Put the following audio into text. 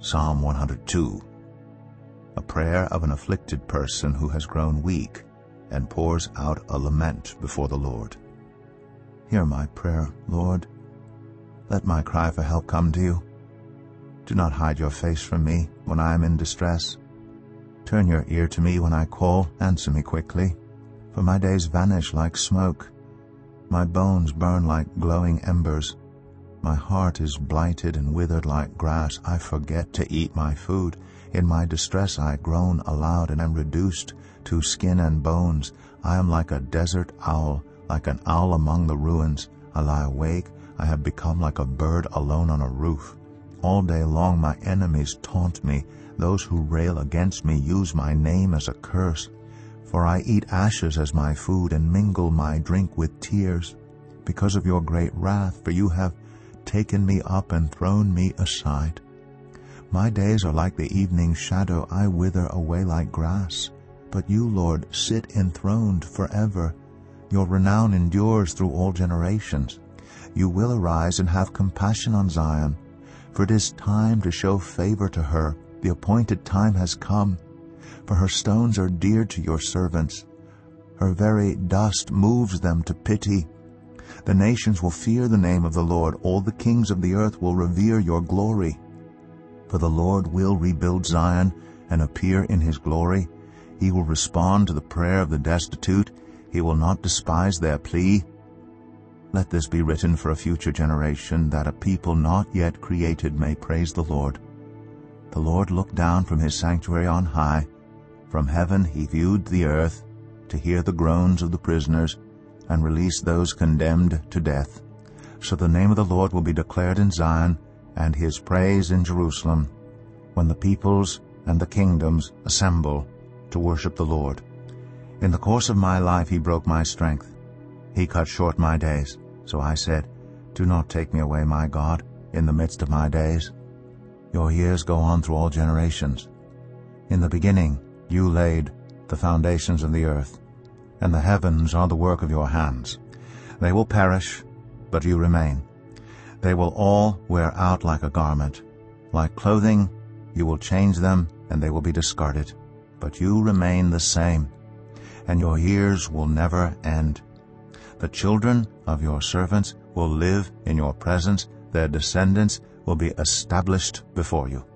Psalm 102. A prayer of an afflicted person who has grown weak and pours out a lament before the Lord. Hear my prayer, Lord. Let my cry for help come to you. Do not hide your face from me when I am in distress. Turn your ear to me when I call. Answer me quickly, for my days vanish like smoke. My bones burn like glowing embers. My heart is blighted and withered like grass. I forget to eat my food. In my distress I groan aloud and am reduced to skin and bones. I am like a desert owl, like an owl among the ruins. I lie awake. I have become like a bird alone on a roof. All day long my enemies taunt me. Those who rail against me use my name as a curse. For I eat ashes as my food and mingle my drink with tears. Because of your great wrath, for you have taken me up and thrown me aside. My days are like the evening shadow. I wither away like grass. But you, Lord, sit enthroned forever. Your renown endures through all generations. You will arise and have compassion on Zion, for it is time to show favor to her. The appointed time has come, for her stones are dear to your servants. Her very dust moves them to pity. The nations will fear the name of the Lord. All the kings of the earth will revere your glory. For the Lord will rebuild Zion and appear in his glory. He will respond to the prayer of the destitute. He will not despise their plea. Let this be written for a future generation, that a people not yet created may praise the Lord. The Lord looked down from his sanctuary on high. From heaven he viewed the earth to hear the groans of the prisoners and release those condemned to death. So the name of the Lord will be declared in Zion, and his praise in Jerusalem, when the peoples and the kingdoms assemble to worship the Lord. In the course of my life he broke my strength. He cut short my days. So I said, do not take me away, my God, in the midst of my days. Your years go on through all generations. In the beginning you laid the foundations of the earth, and the heavens are the work of your hands. They will perish, but you remain. They will all wear out like a garment. Like clothing, you will change them, and they will be discarded. But you remain the same, and your years will never end. The children of your servants will live in your presence. Their descendants will be established before you.